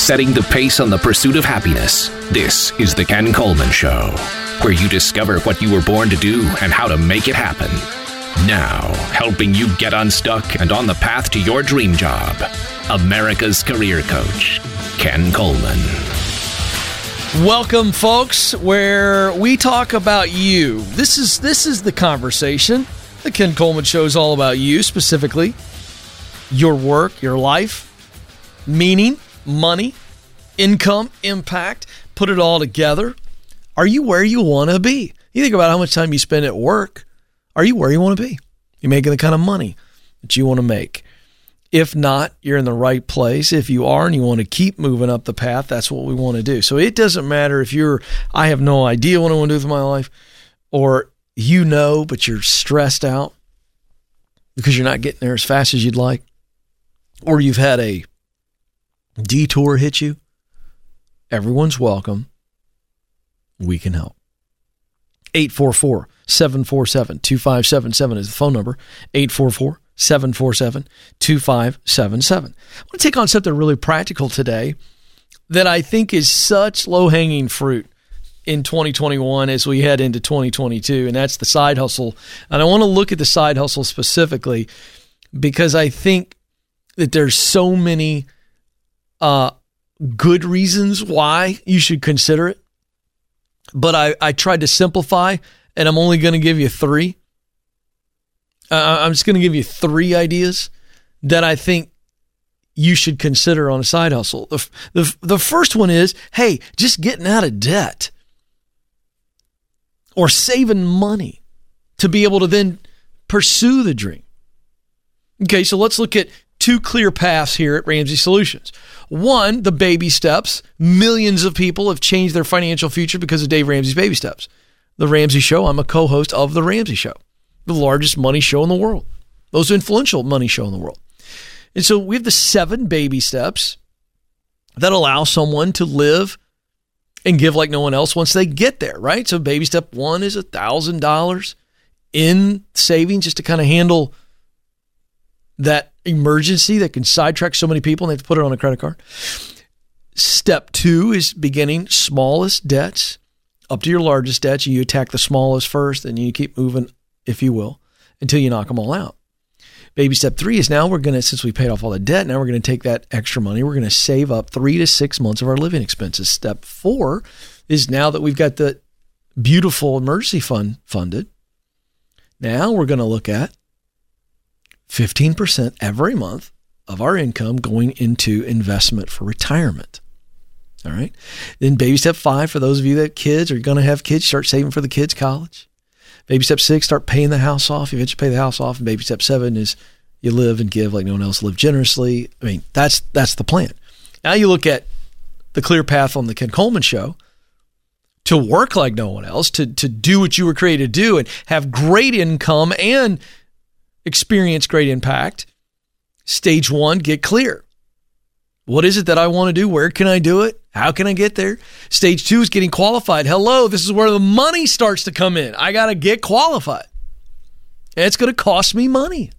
setting the pace on the pursuit of happiness. This is The Ken Coleman Show, where you discover what you were born to do and how to make it happen. Now, helping you get unstuck and on the path to your dream job, America's career coach, Ken Coleman. Welcome, folks, where we talk about you. This is the conversation. The Ken Coleman Show is all about you, specifically your work, your life, meaning, money, income, impact. Put it all together. Are you where you want to be? You think about how much time you spend at work. Are you where you want to be? You're making the kind of money that you want to make. If not, you're in the right place. If you are and you want to keep moving up the path, that's what we want to do. So it doesn't matter if I have no idea what I want to do with my life, or you know, but you're stressed out because you're not getting there as fast as you'd like, or you've had a detour hit you. Everyone's welcome. We can help. 844-747-2577 is the phone number. 844-747-2577. I want to take on something really practical today that I think is such low-hanging fruit in 2021 as we head into 2022, and that's the side hustle. And I want to look at the side hustle specifically because I think that there's so many good reasons why you should consider it. But I tried to simplify, and I'm only going to give you three. I'm just going to give you three ideas that I think you should consider on a side hustle. The first one is, hey, just getting out of debt or saving money to be able to then pursue the dream. Okay, so let's look at two clear paths here at Ramsey Solutions. One, the baby steps. Millions of people have changed their financial future because of Dave Ramsey's Baby Steps. The Ramsey Show, I'm a co-host of The Ramsey Show, the largest money show in the world, most influential money show in the world. And so we have the 7 baby steps that allow someone to live and give like no one else once they get there, right? So baby step 1 is $1,000 in savings just to kind of handle that emergency that can sidetrack so many people and they have to put it on a credit card. Step 2 is beginning smallest debts up to your largest debts. You attack the smallest first, and you keep moving, if you will, until you knock them all out. Baby step 3 is now since we paid off all the debt, now we're going to take that extra money. We're going to save up 3 to 6 months of our living expenses. Step 4 is now that we've got the beautiful emergency fund funded, now we're going to look at 15% every month of our income going into investment for retirement. All right. Then baby step 5, for those of you that have kids or you're going to have kids, start saving for the kids' college. Baby step 6, start paying the house off. You eventually pay the house off. And baby step 7 is you live and give like no one else, live generously. I mean, that's the plan. Now you look at the clear path on the Ken Coleman Show to work like no one else, to do what you were created to do and have great income and experience great impact. Stage 1, get clear. What is it that I want to do? Where can I do it? How can I get there? Stage 2 is getting qualified. Hello, this is where the money starts to come in. I got to get qualified. And it's going to cost me money.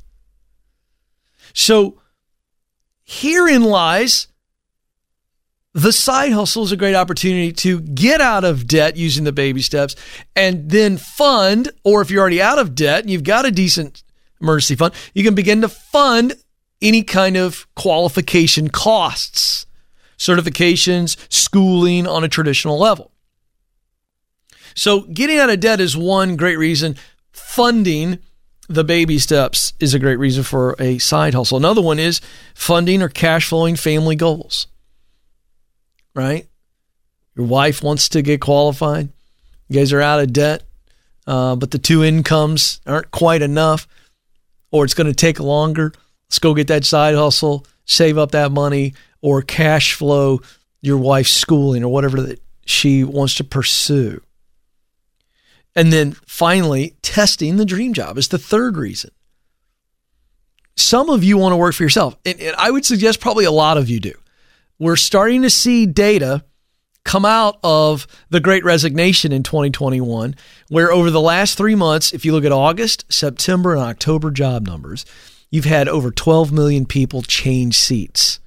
So herein lies the side hustle is a great opportunity to get out of debt using the baby steps and then fund, or if you're already out of debt and you've got a decent emergency fund, you can begin to fund any kind of qualification costs, certifications, schooling on a traditional level. So getting out of debt is one great reason. Funding the baby steps is a great reason for a side hustle. Another one is funding or cash flowing family goals, right? Your wife wants to get qualified. You guys are out of debt, but the 2 incomes aren't quite enough, or it's going to take longer. Let's go get that side hustle, save up that money, or cash flow your wife's schooling or whatever that she wants to pursue. And then finally, testing the dream job is the third reason. Some of you want to work for yourself, and I would suggest probably a lot of you do. We're starting to see data come out of the Great Resignation in 2021, where over the last 3 months, if you look at August, September, and October job numbers, you've had over 12 million people change seats.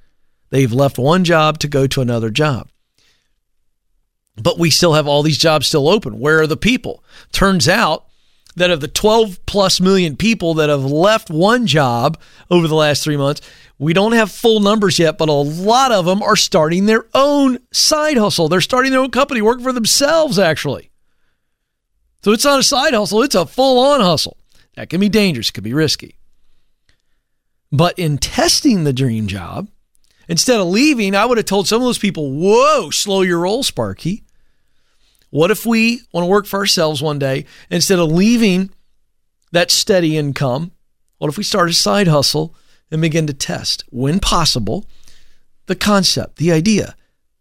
They've left one job to go to another job. But we still have all these jobs still open. Where are the people? Turns out that of the 12 plus million people that have left one job over the last 3 months, we don't have full numbers yet, but a lot of them are starting their own side hustle. They're starting their own company, working for themselves, actually. So it's not a side hustle, it's a full-on hustle. That can be dangerous, it can be risky. But in testing the dream job, instead of leaving, I would have told some of those people, whoa, slow your roll, Sparky. What if we want to work for ourselves one day, instead of leaving that steady income, what if we start a side hustle and begin to test, when possible, the concept, the idea?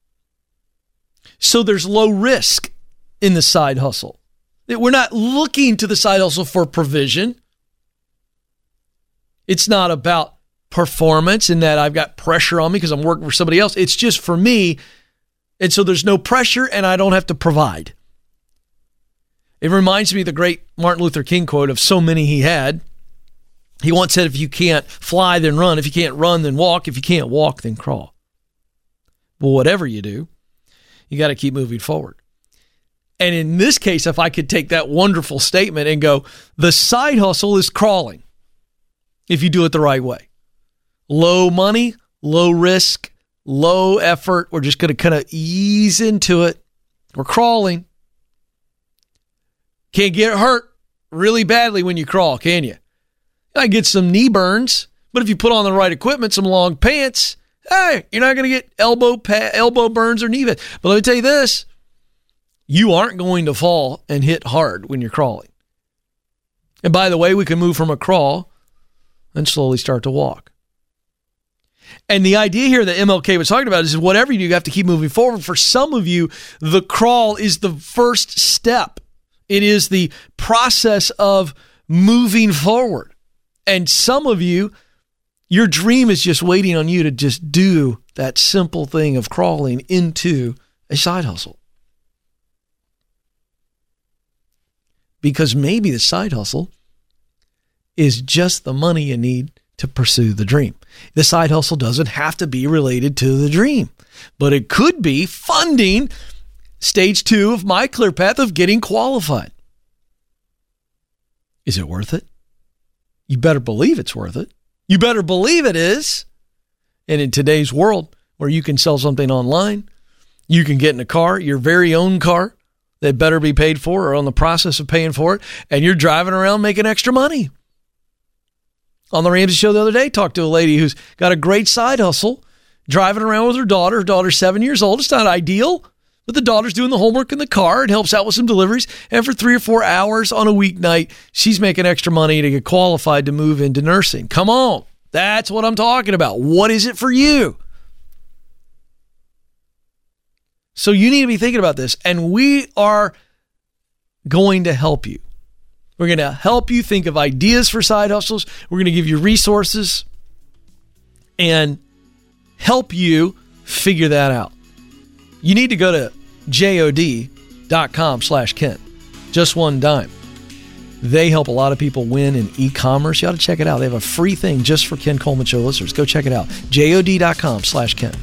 So there's low risk in the side hustle. We're not looking to the side hustle for provision. It's not about performance in that I've got pressure on me because I'm working for somebody else. It's just for me. And so there's no pressure and I don't have to provide. It reminds me of the great Martin Luther King quote of so many he had. He once said, if you can't fly, then run. If you can't run, then walk. If you can't walk, then crawl. Well, whatever you do, you got to keep moving forward. And in this case, if I could take that wonderful statement and go, the side hustle is crawling if you do it the right way. Low money, low risk, low effort. We're just going to kind of ease into it. We're crawling. Can't get hurt really badly when you crawl, can you? I get some knee burns, but if you put on the right equipment, some long pants, hey, you're not going to get elbow burns or knee burns. But let me tell you this, you aren't going to fall and hit hard when you're crawling. And by the way, we can move from a crawl and slowly start to walk. And the idea here that MLK was talking about is whatever you do, you have to keep moving forward. For some of you, the crawl is the first step. It is the process of moving forward. And some of you, your dream is just waiting on you to just do that simple thing of crawling into a side hustle. Because maybe the side hustle is just the money you need to pursue the dream. The side hustle doesn't have to be related to the dream, but it could be funding stage 2 of my clear path of getting qualified. Is it worth it? You better believe it's worth it. You better believe it is. And in today's world where you can sell something online, you can get in a car, your very own car, that better be paid for or on the process of paying for it, and you're driving around making extra money. On the Ramsey Show the other day, talked to a lady who's got a great side hustle, driving around with her daughter. Her daughter's 7 years old. It's not ideal, but the daughter's doing the homework in the car. It helps out with some deliveries. And for 3 or 4 hours on a weeknight, she's making extra money to get qualified to move into nursing. Come on. That's what I'm talking about. What is it for you? So you need to be thinking about this, and we are going to help you. We're going to help you think of ideas for side hustles. We're going to give you resources and help you figure that out. You need to go to jod.com/Ken. Just one dime. They help a lot of people win in e-commerce. You ought to check it out. They have a free thing just for Ken Coleman Show listeners. Go check it out. jod.com/Ken.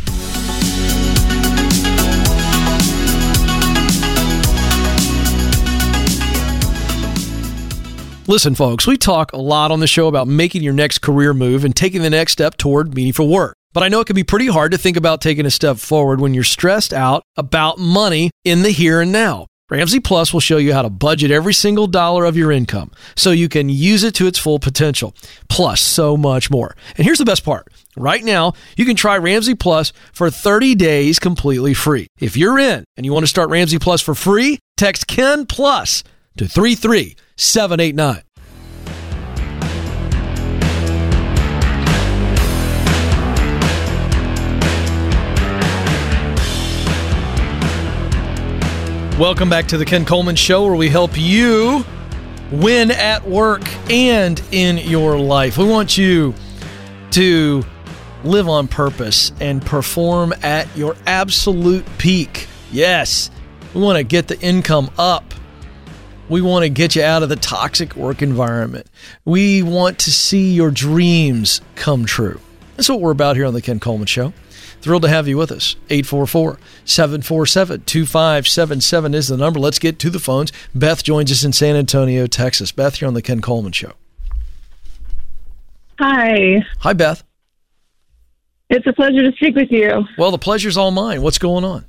Listen, folks, we talk a lot on the show about making your next career move and taking the next step toward meaningful work. But I know it can be pretty hard to think about taking a step forward when you're stressed out about money in the here and now. Ramsey Plus will show you how to budget every single dollar of your income so you can use it to its full potential, plus so much more. And here's the best part. Right now, you can try Ramsey Plus for 30 days completely free. If you're in and you want to start Ramsey Plus for free, text Ken Plus to 33789. Welcome back to the Ken Coleman Show, where we help you win at work and in your life. We want you to live on purpose and perform at your absolute peak. Yes, we want to get the income up. We want to get you out of the toxic work environment. We want to see your dreams come true. That's what we're about here on the Ken Coleman Show. Thrilled to have you with us. 844-747-2577 is the number. Let's get to the phones. Beth joins us in San Antonio, Texas. Beth, you're on the Ken Coleman Show. Hi. Hi, Beth. It's a pleasure to speak with you. Well, the pleasure's all mine. What's going on?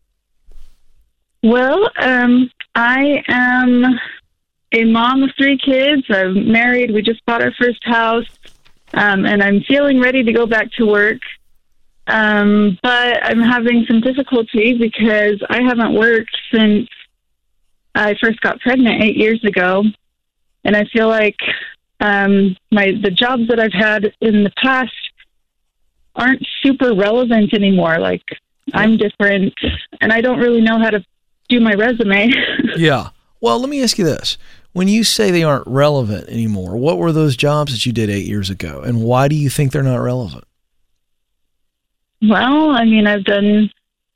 Well, I am a mom of 3 kids. I'm married. We just bought our first house, and I'm feeling ready to go back to work. But I'm having some difficulty because I haven't worked since I first got pregnant 8 years ago, and I feel like the jobs that I've had in the past aren't super relevant anymore. Like, I'm different, and I don't really know how to do my resume. Yeah. Well, let me ask you this. When you say they aren't relevant anymore, what were those jobs that you did 8 years ago, and why do you think they're not relevant? Well, I mean, I've done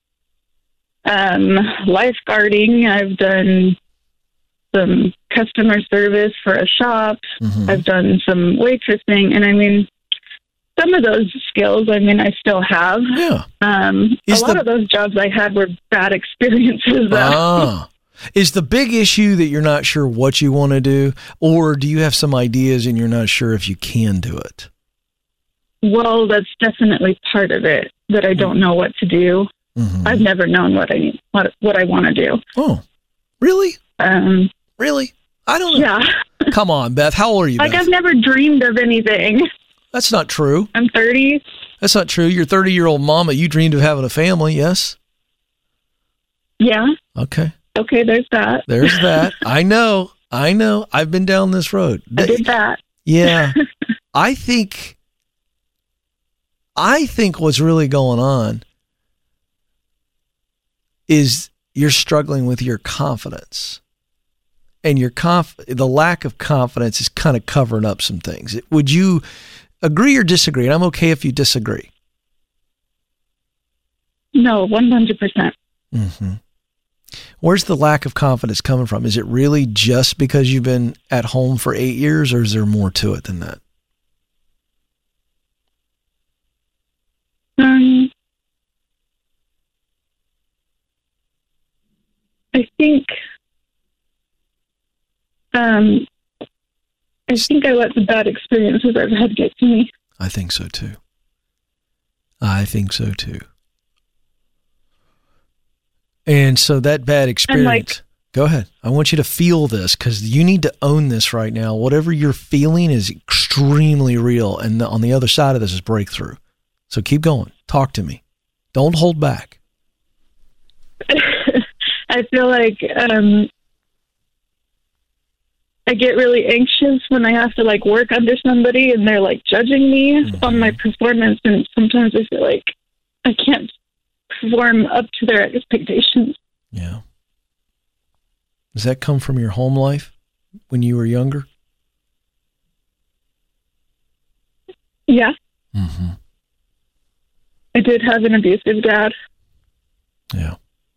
lifeguarding. I've done some customer service for a shop. Mm-hmm. I've done some waitressing. And I mean, some of those skills, I mean, I still have. Yeah. A lot of those jobs I had were bad experiences. Is the big issue that you're not sure what you want to do, or do you have some ideas and you're not sure if you can do it? Well, that's definitely part of it, that I don't know what to do. Mm-hmm. I've never known what I want to do. Oh, really? Really? I don't know. Yeah. Come on, Beth. How old are you, Like, Beth? I've never dreamed of anything. That's not true. I'm 30. That's not true. You're 30-year-old mama. You dreamed of having a family, yes? Yeah. Okay. Okay, there's that. There's that. I know. I've been down this road. I did that. Yeah. I think what's really going on is you're struggling with your confidence. And the lack of confidence is kind of covering up some things. Would you agree or disagree? And I'm okay if you disagree. No, 100%. Mm-hmm. Where's the lack of confidence coming from? Is it really just because you've been at home for 8 years, or is there more to it than that? I think I let the bad experiences I've had get to me. I think so too. And so that bad experience, go ahead. I want you to feel this, because you need to own this right now. Whatever you're feeling is extremely real. And on the other side of this is breakthrough. So keep going. Talk to me. Don't hold back. I feel like I get really anxious when I have to work under somebody and they're judging me on my performance. And sometimes I feel like I can't perform up to their expectations. Yeah. Does that come from your home life when you were younger? Yeah. Mm-hmm. I did have an abusive dad. Yeah.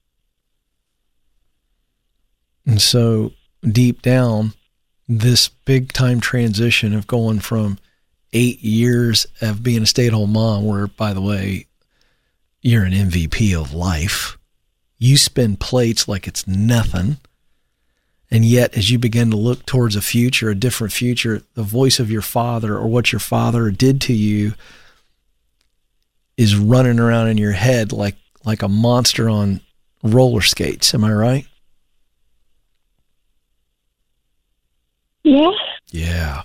And so deep down, this big time transition of going from 8 years of being a stay-at-home mom, where, by the way, you're an MVP of life. You spin plates like it's nothing. And yet, as you begin to look towards a future, a different future, the voice of your father or what your father did to you is running around in your head like a monster on roller skates. Am I right? Yeah. Yeah.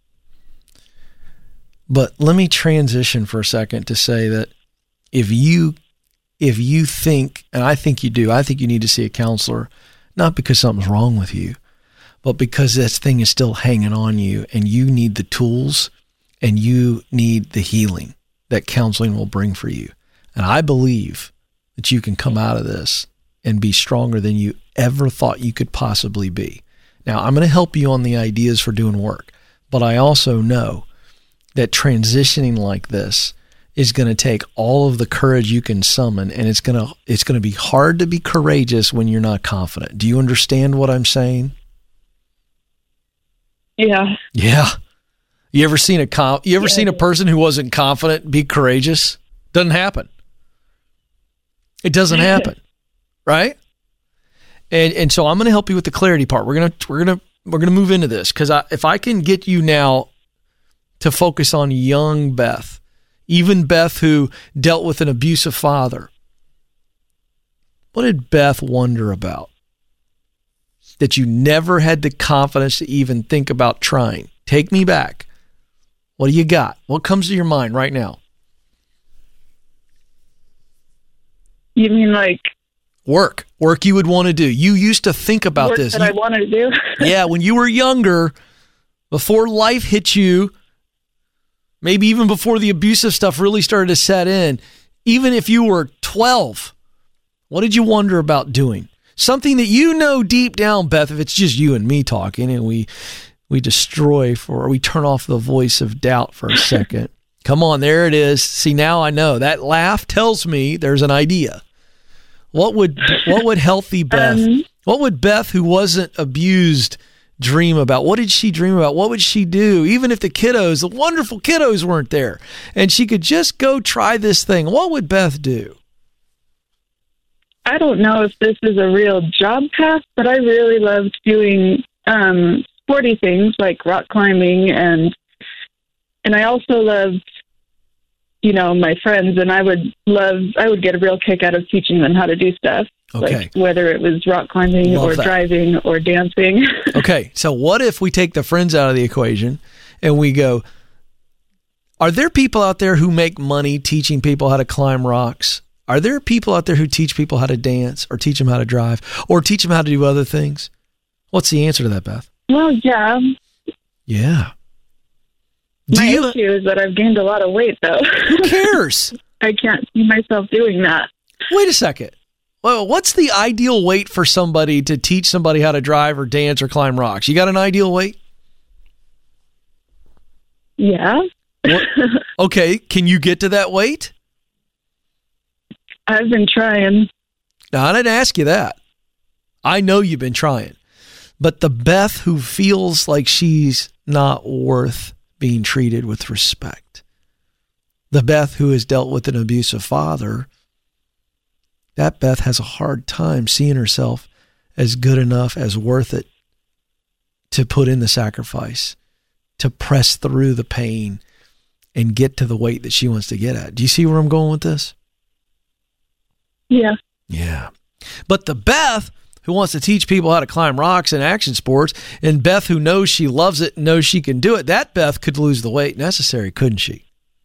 But let me transition for a second to say that if you think, and I think you do, I think you need to see a counselor, not because something's wrong with you, but because this thing is still hanging on you and you need the tools and you need the healing that counseling will bring for you. And I believe that you can come out of this and be stronger than you ever thought you could possibly be. Now, I'm going to help you on the ideas for doing work, but I also know that transitioning like this is going to take all of the courage you can summon, and it's going to be hard to be courageous when you're not confident. Do you understand what I'm saying? Yeah. Yeah. You ever seen a person who wasn't confident be courageous? Doesn't happen. It doesn't happen, right? And so I'm going to help you with the clarity part. We're gonna move into this because if I can get you now to focus on young Beth, even Beth who dealt with an abusive father, what did Beth wonder about that you never had the confidence to even think about trying? Take me back. What do you got? What comes to your mind right now? You mean like work you would want to do? You used to think about work this. That I wanted to do? Yeah, when you were younger, before life hit you, maybe even before the abusive stuff really started to set in, even if you were 12, what did you wonder about doing? Something that you know deep down, Beth, if it's just you and me talking and we turn off the voice of doubt for a second. Come on, there it is. See, now I know. That laugh tells me there's an idea. What would healthy Beth, what would Beth who wasn't abused dream about? What did she dream about? What would she do? Even if the wonderful kiddos weren't there and she could just go try this thing, what would Beth do? I don't know if this is a real job path, but I really loved doing sporty things like rock climbing, and I also loved, my friends, and I would get a real kick out of teaching them how to do stuff. Okay. Like whether it was rock climbing driving or dancing. Okay. So what if we take the friends out of the equation and we go, are there people out there who make money teaching people how to climb rocks? Are there people out there who teach people how to dance or teach them how to drive or teach them how to do other things? What's the answer to that, Beth? Well, yeah. Yeah. My issue is that I've gained a lot of weight, though. Who cares? I can't see myself doing that. Wait a second. Well, what's the ideal weight for somebody to teach somebody how to drive or dance or climb rocks? You got an ideal weight? Yeah. Okay. Can you get to that weight? I've been trying. Now, I didn't ask you that. I know you've been trying. But the Beth who feels like she's not worth being treated with respect, the Beth who has dealt with an abusive father, that Beth has a hard time seeing herself as good enough, as worth it to put in the sacrifice, to press through the pain and get to the weight that she wants to get at. Do you see where I'm going with this? Yeah. Yeah. But the Beth who wants to teach people how to climb rocks and action sports, and Beth who knows she loves it and knows she can do it, that Beth could lose the weight necessary, couldn't she?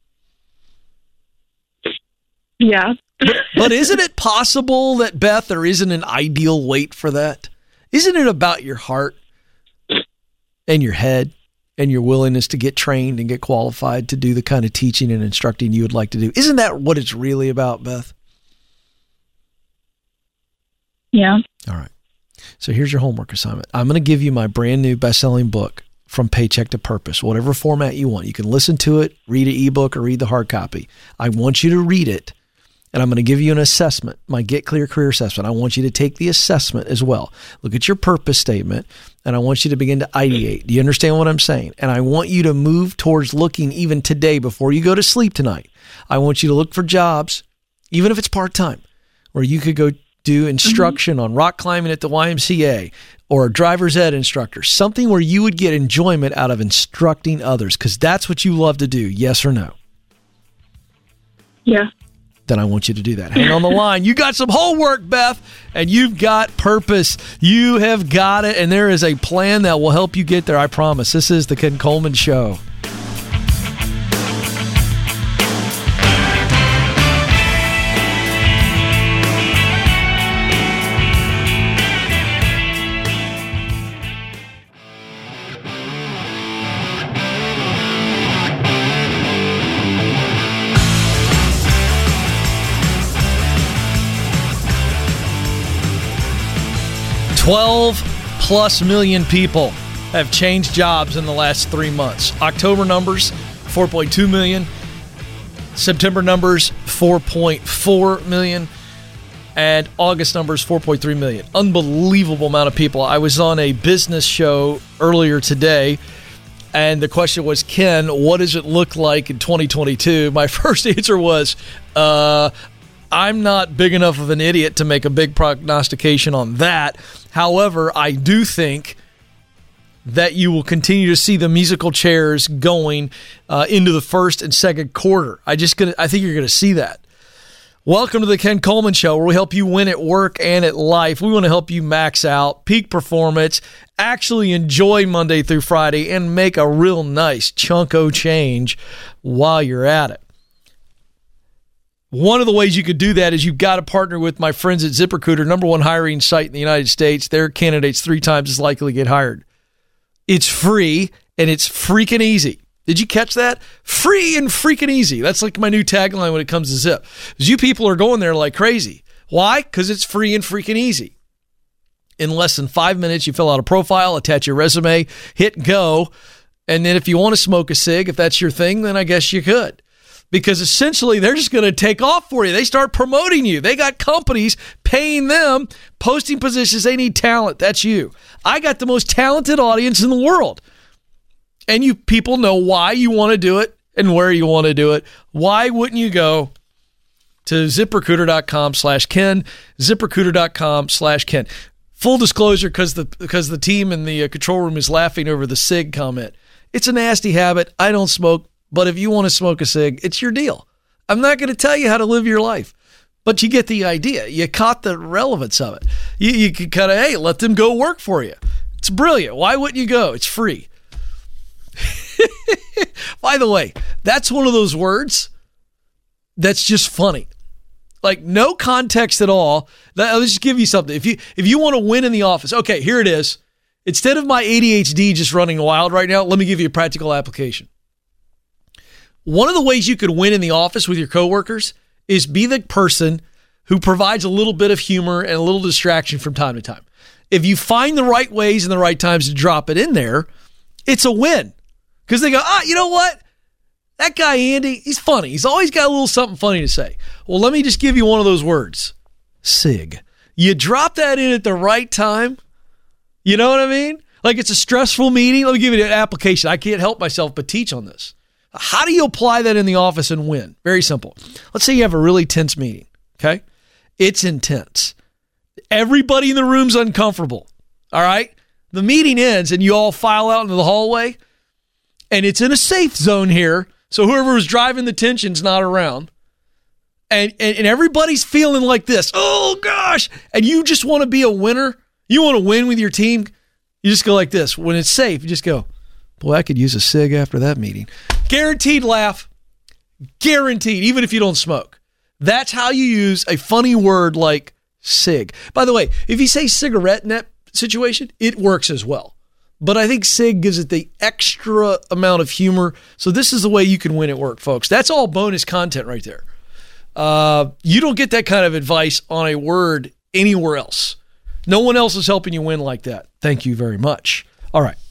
Yeah. But isn't it possible that, Beth, there isn't an ideal weight for that? Isn't it about your heart and your head and your willingness to get trained and get qualified to do the kind of teaching and instructing you would like to do? Isn't that what it's really about, Beth? Yeah. All right. So here's your homework assignment. I'm going to give you my brand new best-selling book, From Paycheck to Purpose, whatever format you want. You can listen to it, read an ebook, or read the hard copy. I want you to read it, and I'm going to give you an assessment, my Get Clear Career Assessment. I want you to take the assessment as well. Look at your purpose statement, and I want you to begin to ideate. Do you understand what I'm saying? And I want you to move towards looking even today before you go to sleep tonight. I want you to look for jobs, even if it's part-time, where you could go do instruction on rock climbing at the YMCA or a driver's ed instructor, something where you would get enjoyment out of instructing others, because that's what you love to do, yes or no? Yeah. Then I want you to do that. Hang on the line. You got some homework, Beth, and you've got purpose. You have got it, and there is a plan that will help you get there, I promise. This is the Ken Coleman Show. +12 million people have changed jobs in the last 3 months. October numbers, 4.2 million. September numbers, 4.4 million. And August numbers, 4.3 million. Unbelievable amount of people. I was on a business show earlier today, And the question was, Ken, what does it look like in 2022? My first answer was, I'm not big enough of an idiot to make a big prognostication on that. However, I do think that you will continue to see the musical chairs going into the first and second quarter. I think you're going to see that. Welcome to the Ken Coleman Show, where we help you win at work and at life. We want to help you max out, peak performance, actually enjoy Monday through Friday, and make a real nice chunko change while you're at it. One of the ways you could do that is you've got to partner with my friends at ZipRecruiter, number one hiring site in the United States. Their candidates 3 times as likely to get hired. It's free, and it's freaking easy. Did you catch that? Free and freaking easy. That's like my new tagline when it comes to Zip. Because you people are going there like crazy. Why? Because it's free and freaking easy. In less than 5 minutes, you fill out a profile, attach your resume, hit go, and then if you want to smoke a cig, if that's your thing, then I guess you could. Because essentially, they're just going to take off for you. They start promoting you. They got companies paying them, posting positions. They need talent. That's you. I got the most talented audience in the world. And you people know why you want to do it and where you want to do it. Why wouldn't you go to ZipRecruiter.com/Ken, ZipRecruiter.com/Ken. Full disclosure, because the team in the control room is laughing over the cig comment. It's a nasty habit. I don't smoke, but if you want to smoke a cig, it's your deal. I'm not going to tell you how to live your life, but you get the idea. You caught the relevance of it. You can kind of, hey, let them go work for you. It's brilliant. Why wouldn't you go? It's free. By the way, that's one of those words that's just funny. Like, no context at all. I'll just give you something. If you want to win in the office, okay, here it is. Instead of my ADHD just running wild right now, let me give you a practical application. One of the ways you could win in the office with your coworkers is be the person who provides a little bit of humor and a little distraction from time to time. If you find the right ways and the right times to drop it in there, it's a win. Because they go, you know what? That guy, Andy, he's funny. He's always got a little something funny to say. Well, let me just give you one of those words. SIG. You drop that in at the right time. You know what I mean? Like, it's a stressful meeting. Let me give you an application. I can't help myself but teach on this. How do you apply that in the office and win? Very simple. Let's say you have a really tense meeting, okay? It's intense. Everybody in the room's uncomfortable, all right? The meeting ends and you all file out into the hallway, and it's in a safe zone here, so whoever was driving the tension's not around. And everybody's feeling like this. Oh, gosh. And you just want to be a winner. You want to win with your team. You just go like this. When it's safe, you just go, boy, I could use a cig after that meeting. Guaranteed laugh. Guaranteed, even if you don't smoke. That's how you use a funny word like cig. By the way, if you say cigarette in that situation, it works as well. But I think cig gives it the extra amount of humor. So this is the way you can win at work, folks. That's all bonus content right there. You don't get that kind of advice on a word anywhere else. No one else is helping you win like that. Thank you very much. All right.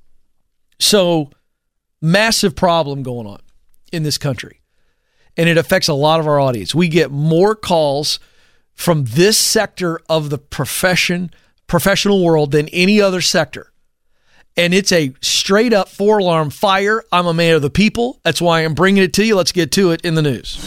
So, massive problem going on in this country. And it affects a lot of our audience. We get more calls from this sector of the professional world than any other sector. And it's a straight up 4-alarm fire. I'm a man of the people. That's why I'm bringing it to you. Let's get to it in the news.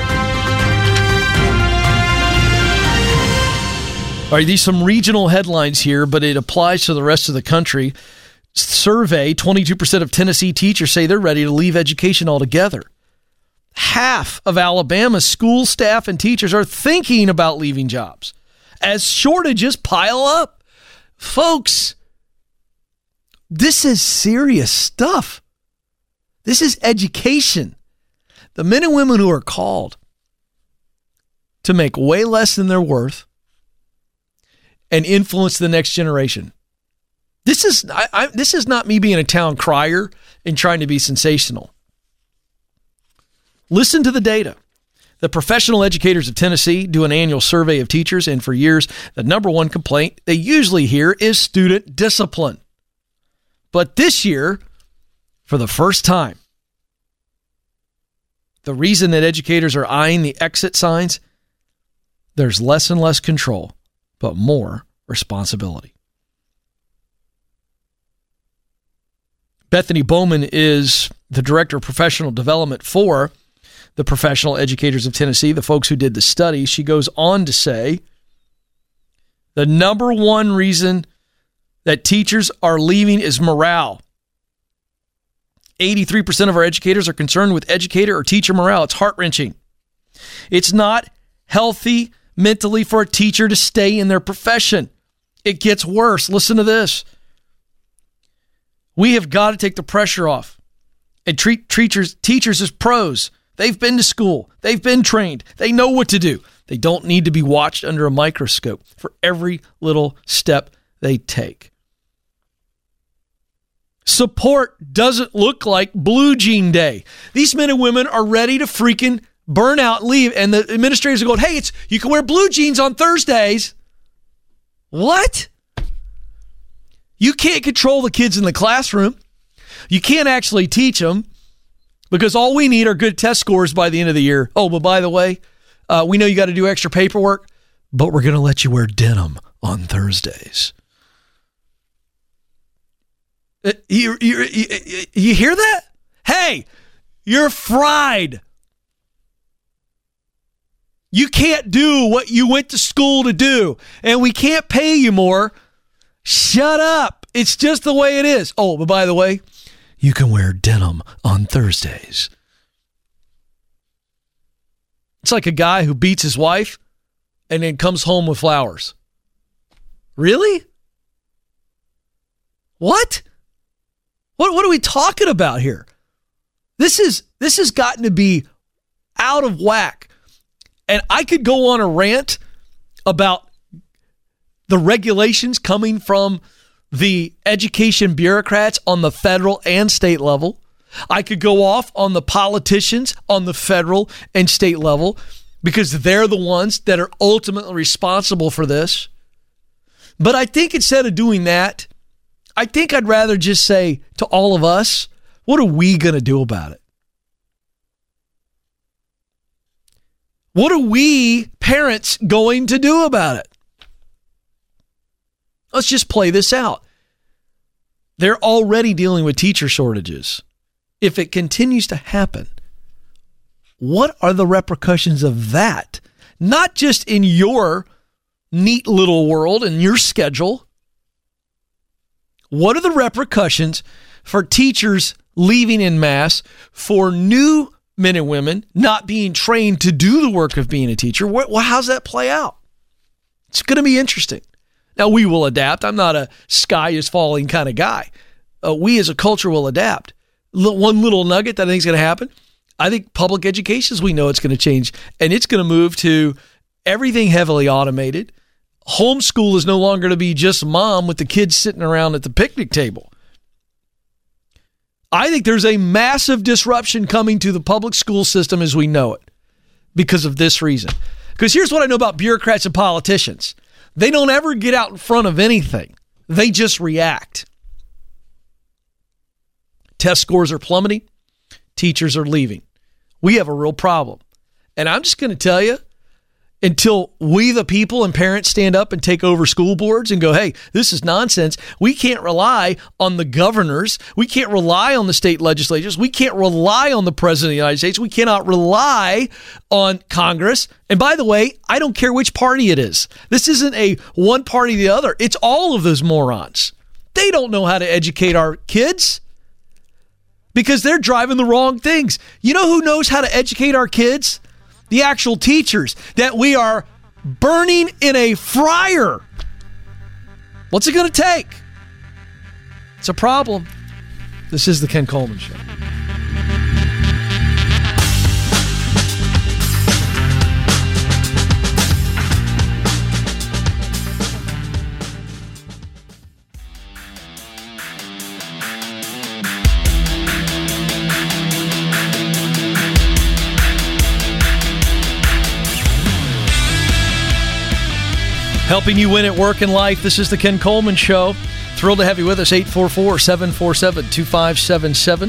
All right, these some regional headlines here, but it applies to the rest of the country. Survey, 22% of Tennessee teachers say they're ready to leave education altogether. Half of Alabama's school staff and teachers are thinking about leaving jobs as shortages pile up. Folks, this is serious stuff. This is education. The men and women who are called to make way less than they're worth and influence the next generation. This is not me being a town crier and trying to be sensational. Listen to the data. The Professional Educators of Tennessee do an annual survey of teachers, and for years, the number one complaint they usually hear is student discipline. But this year, for the first time, the reason that educators are eyeing the exit signs, there's less and less control, but more responsibility. Bethany Bowman is the Director of Professional Development for the Professional Educators of Tennessee, the folks who did the study. She goes on to say, the number one reason that teachers are leaving is morale. 83% of our educators are concerned with educator or teacher morale. It's heart-wrenching. It's not healthy mentally for a teacher to stay in their profession. It gets worse. Listen to this. We have got to take the pressure off and treat teachers as pros. They've been to school. They've been trained. They know what to do. They don't need to be watched under a microscope for every little step they take. Support doesn't look like Blue Jean Day. These men and women are ready to freaking burn out and leave, and the administrators are going, hey, you can wear blue jeans on Thursdays. What? You can't control the kids in the classroom. You can't actually teach them because all we need are good test scores by the end of the year. Oh, but by the way, we know you got to do extra paperwork, but we're going to let you wear denim on Thursdays. You hear that? Hey, you're fried. You can't do what you went to school to do, and we can't pay you more. Shut up. It's just the way it is. Oh, but by the way, you can wear denim on Thursdays. It's like a guy who beats his wife and then comes home with flowers. Really? What? What are we talking about here? This has gotten to be out of whack. And I could go on a rant about the regulations coming from the education bureaucrats on the federal and state level. I could go off on the politicians on the federal and state level because they're the ones that are ultimately responsible for this. But I think instead of doing that, I think I'd rather just say to all of us, what are we going to do about it? What are we, parents, going to do about it? Let's just play this out. They're already dealing with teacher shortages. If it continues to happen, what are the repercussions of that? Not just in your neat little world and your schedule. What are the repercussions for teachers leaving en masse, for new men and women not being trained to do the work of being a teacher? How's that play out? It's going to be interesting. Now, we will adapt. I'm not a sky is falling kind of guy. We as a culture will adapt. One little nugget that I think is going to happen, I think public education, as we know, it's going to change, and it's going to move to everything heavily automated. Homeschool is no longer to be just mom with the kids sitting around at the picnic table. I think there's a massive disruption coming to the public school system as we know it because of this reason. Because here's what I know about bureaucrats and politicians. They don't ever get out in front of anything. They just react. Test scores are plummeting. Teachers are leaving. We have a real problem. And I'm just going to tell you, until we, the people and parents, stand up and take over school boards and go, hey, this is nonsense. We can't rely on the governors. We can't rely on the state legislatures. We can't rely on the president of the United States. We cannot rely on Congress. And by the way, I don't care which party it is. This isn't a one party or the other. It's all of those morons. They don't know how to educate our kids because they're driving the wrong things. You know who knows how to educate our kids? The actual teachers that we are burning in a fryer. What's it going to take? It's a problem. This is the Ken Coleman Show. Helping you win at work and life. This is the Ken Coleman Show. Thrilled to have you with us. 844-747-2577.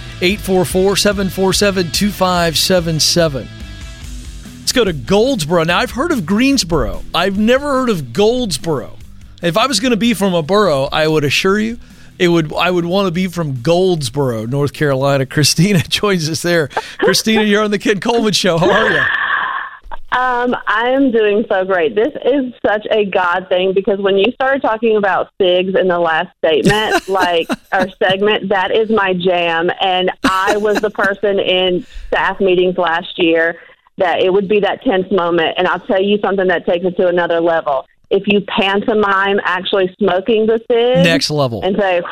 844-747-2577. Let's go to Goldsboro. Now, I've heard of Greensboro. I've never heard of Goldsboro. If I was going to be from a borough, I would assure you I would want to be from Goldsboro, North Carolina. Christina joins us there. Christina, you're on the Ken Coleman Show. How are you? I am doing so great. This is such a God thing because when you started talking about SIGs in the last statement, our segment, that is my jam. And I was the person in staff meetings last year that it would be that tense moment. And I'll tell you something that takes it to another level. If you pantomime actually smoking the SIG. Next level. And say,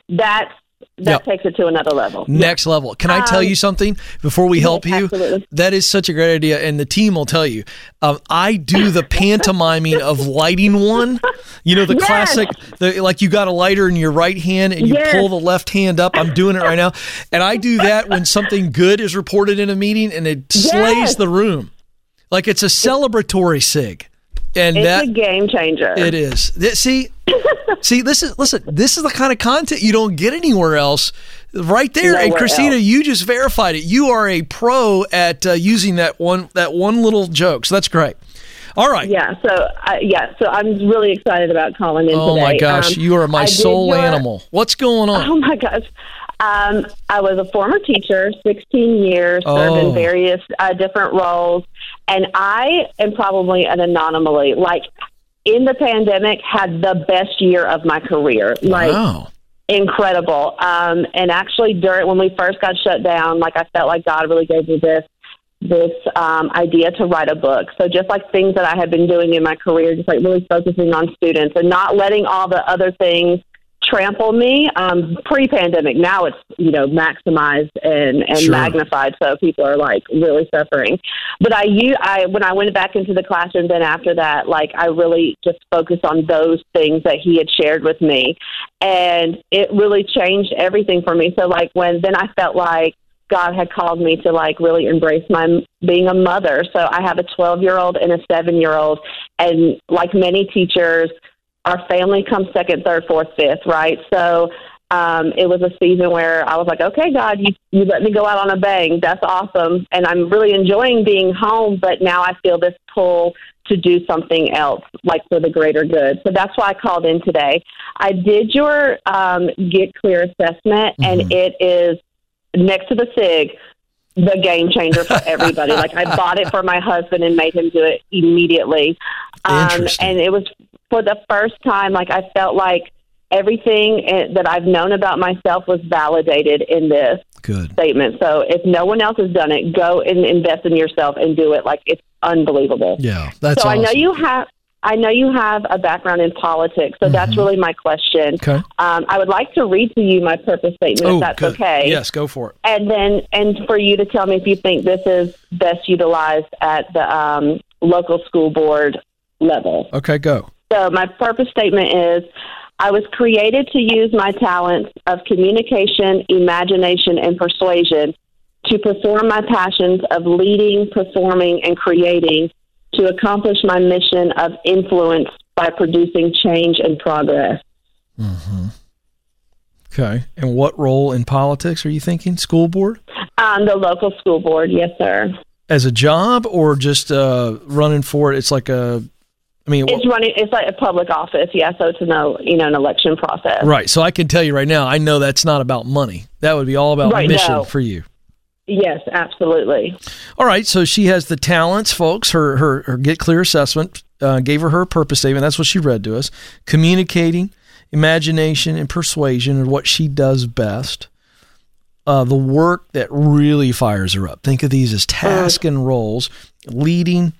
that takes it to another level. Next level. Can I tell you something before we help you? Absolutely. That is such a great idea, and the team will tell you. I do the pantomiming of lighting one. You know, the classic, like you got a lighter in your right hand and you pull the left hand up. I'm doing it right now. And I do that when something good is reported in a meeting and it slays the room. Like it's a celebratory SIG. And it's a game changer. It is. See, this is the kind of content you don't get anywhere else. Right there, and Christina, you just verified it. You are a pro at using that one little joke. So that's great. All right. Yeah. So I'm really excited about calling in today. Oh my gosh, you are my soul animal. What's going on? Oh my gosh. I was a former teacher, 16 years, served in various different roles, and I am probably an anomaly. Like, in the pandemic, had the best year of my career. Wow. Incredible. And actually, when we first got shut down, I felt like God really gave me this idea to write a book. So just like things that I had been doing in my career, just really focusing on students and not letting all the other things trample me. Pre-pandemic, now it's maximized and magnified, so people are really suffering. But when I went back into the classroom, then after that, I really just focused on those things that he had shared with me, and it really changed everything for me. So then I felt like God had called me to really embrace my being a mother. So I have a 12-year-old and a 7-year-old, and like many teachers, our family comes second, third, fourth, fifth, right? So it was a season where I was like, okay, God, you let me go out on a bang. That's awesome. And I'm really enjoying being home, but now I feel this pull to do something else, for the greater good. So that's why I called in today. I did your Get Clear assessment, and it is next to the SIG, the game changer for everybody. I bought it for my husband and made him do it immediately. And it was for the first time, I felt like everything that I've known about myself was validated in this statement. So if no one else has done it, go and invest in yourself and do it. It's unbelievable. Yeah, that's awesome. I know you have a background in politics, so that's really my question. Okay. I would like to read to you my purpose statement, if that's okay. Yes, go for it. And for you to tell me if you think this is best utilized at the local school board level. Okay, go. So my purpose statement is, I was created to use my talents of communication, imagination, and persuasion to perform my passions of leading, performing, and creating to accomplish my mission of influence by producing change and progress. Mm-hmm. Okay. And what role in politics are you thinking? School board? The local school board, yes, sir. As a job or just running for it? It's like it's like a public office, yeah, so it's an election process. Right. So I can tell you right now, I know that's not about money. That would be all about mission for you. Yes, absolutely. All right, so she has the talents, folks. Her Get Clear assessment gave her purpose statement. That's what she read to us. Communicating, imagination, and persuasion are what she does best. The work that really fires her up. Think of these as tasks and roles. Leading,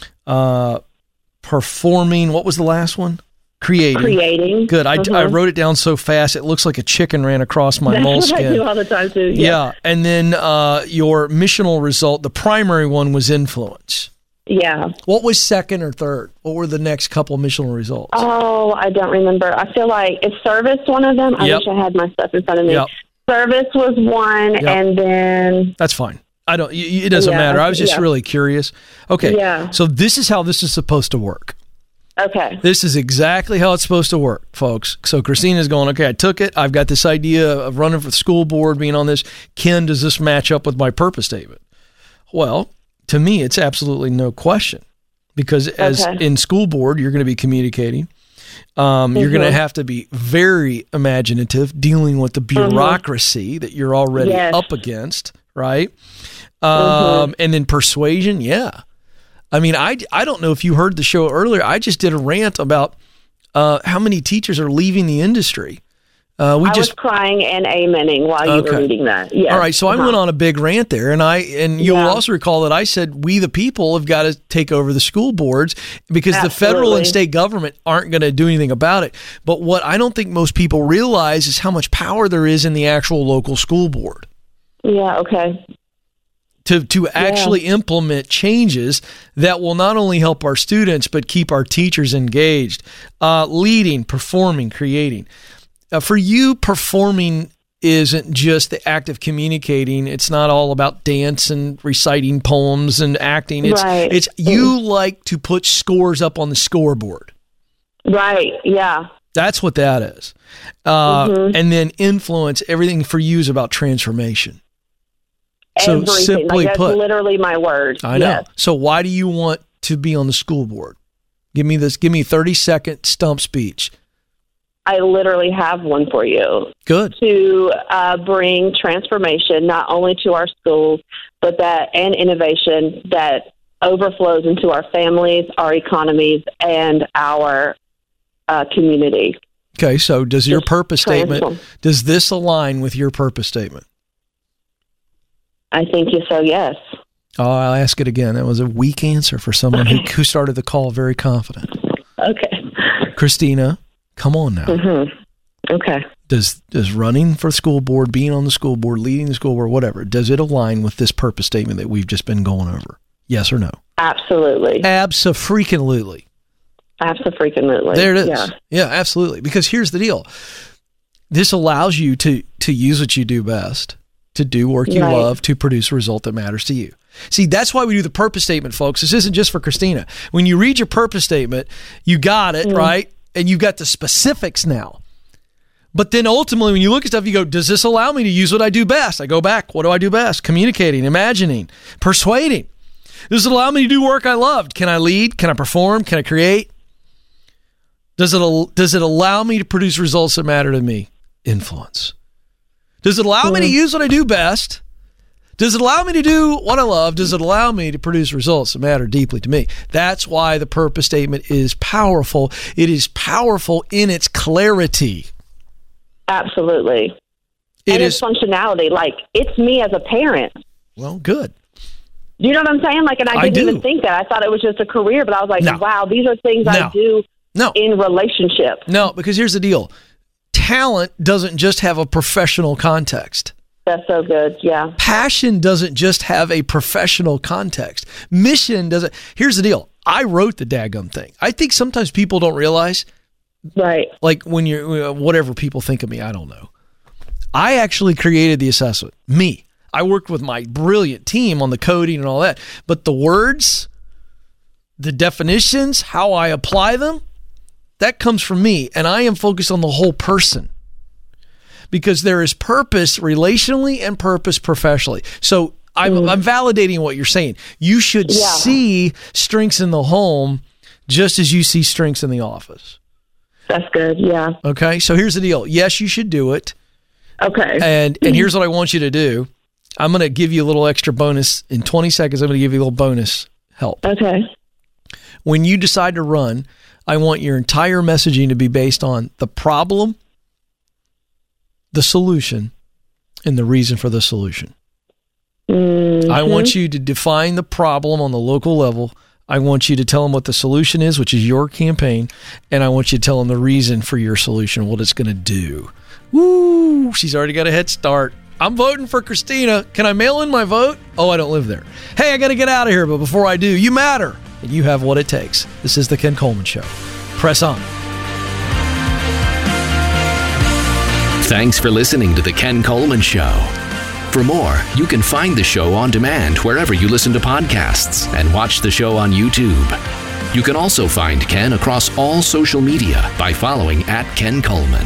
performing. What was the last one? Creating. Good. I wrote it down so fast it looks like a chicken ran across my moleskin. That's what I do all the time too. Yeah. And then your missional result, the primary one was influence. Yeah. What was second or third? What were the next couple of missional results? Oh, I don't remember. I feel like, is service one of them? I wish I had my stuff in front of me. Yep. Service was one, and then... That's fine. It doesn't matter. I was just really curious. Okay. Yeah. So this is how this is supposed to work. Okay. This is exactly how it's supposed to work, folks. So Christina's going, okay, I took it. I've got this idea of running for the school board, being on this. Ken, does this match up with my purpose statement? Well, to me, it's absolutely no question. Because as in school board, you're going to be communicating. You're going to have to be very imaginative dealing with the bureaucracy that you're already up against, right? And then persuasion, I mean, I don't know if you heard the show earlier. I just did a rant about how many teachers are leaving the industry. I was crying and amening while you were reading that. Yes. All right, so I went on a big rant there, and you'll also recall that I said we the people have got to take over the school boards because the federal and state government aren't going to do anything about it. But what I don't think most people realize is how much power there is in the actual local school board. Yeah, okay. To actually implement changes that will not only help our students but keep our teachers engaged, leading, performing, creating. For you, performing isn't just the act of communicating. It's not all about dance and reciting poems and acting. It's you like to put scores up on the scoreboard. Right, yeah. That's what that is. And then influence, everything for you is about transformation. Everything. So simply that's put, literally my word. I know. Yes. So why do you want to be on the school board? Give me a 30-second stump speech. I literally have one for you. Good. To bring transformation not only to our schools, but and innovation that overflows into our families, our economies, and our community. Okay, so does your purpose statement, does this align with your purpose statement? I think so, yes. Oh, I'll ask it again. That was a weak answer for someone who started the call very confident. Okay. Christina, come on now. Okay. Does running for school board, being on the school board, leading the school board, whatever, does it align with this purpose statement that we've just been going over? Yes or no? Absolutely. Abso-freaking-lutely. Abso-freaking-lutely. There it is. Yeah, absolutely. Because here's the deal. This allows you to use what you do best, to do work you love, to produce a result that matters to you. See, that's why we do the purpose statement, folks. This isn't just for Christina. When you read your purpose statement, you got it, right? And you got the specifics now. But then ultimately, when you look at stuff, you go, does this allow me to use what I do best? I go back. What do I do best? Communicating, imagining, persuading. Does it allow me to do work I loved? Can I lead? Can I perform? Can I create? Does it allow me to produce results that matter to me? Influence. Does it allow me to use what I do best? Does it allow me to do what I love? Does it allow me to produce results that matter deeply to me? That's why the purpose statement is powerful. It is powerful in its clarity. Absolutely. Its functionality. Like, it's me as a parent. Well, good. You know what I'm saying? Like, and I didn't even think that. I thought it was just a career, but I was like, wow, these are things I do in relationships. No, because here's the deal. Talent doesn't just have a professional context. That's so good, yeah. Passion doesn't just have a professional context. Mission doesn't. Here's the deal. I wrote the daggum thing. I think sometimes people don't realize. Right. Like when you're, whatever people think of me, I don't know. I actually created the assessment. Me. I worked with my brilliant team on the coding and all that. But the words, the definitions, how I apply them, that comes from me, and I am focused on the whole person because there is purpose relationally and purpose professionally. So I'm validating what you're saying. You should see strengths in the home just as you see strengths in the office. That's good, yeah. Okay, so here's the deal. Yes, you should do it. Okay. And here's what I want you to do. I'm going to give you a little extra bonus. In 20 seconds, I'm going to give you a little bonus help. Okay. When you decide to run, I want your entire messaging to be based on the problem, the solution, and the reason for the solution. I want you to define the problem on the local level. I want you to tell them what the solution is, which is your campaign, and I want you to tell them the reason for your solution, what it's going to do. Woo! She's already got a head start. I'm voting for Christina. Can I mail in my vote? Oh, I don't live there. Hey, I got to get out of here, but before I do, you matter. And you have what it takes. This is The Ken Coleman Show. Press on. Thanks for listening to The Ken Coleman Show. For more, you can find the show on demand wherever you listen to podcasts and watch the show on YouTube. You can also find Ken across all social media by following @Ken Coleman.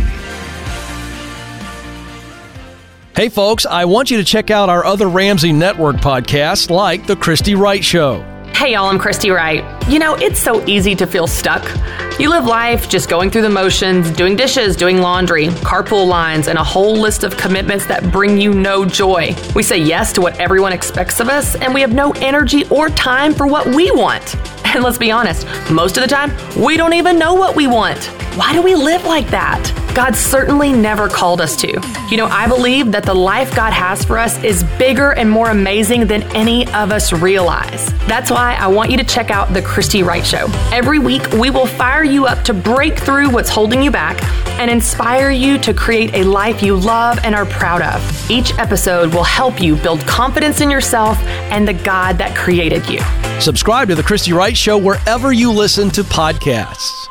Hey, folks, I want you to check out our other Ramsey Network podcasts like The Christy Wright Show, Hey y'all, I'm Christy Wright. You know, it's so easy to feel stuck. You live life just going through the motions, doing dishes, doing laundry, carpool lines, and a whole list of commitments that bring you no joy. We say yes to what everyone expects of us, and we have no energy or time for what we want. And let's be honest, most of the time, we don't even know what we want. Why do we live like that? God certainly never called us to. You know, I believe that the life God has for us is bigger and more amazing than any of us realize. That's why I want you to check out The Christy Wright Show. Every week, we will fire you up to break through what's holding you back and inspire you to create a life you love and are proud of. Each episode will help you build confidence in yourself and the God that created you. Subscribe to The Christy Wright Show wherever you listen to podcasts.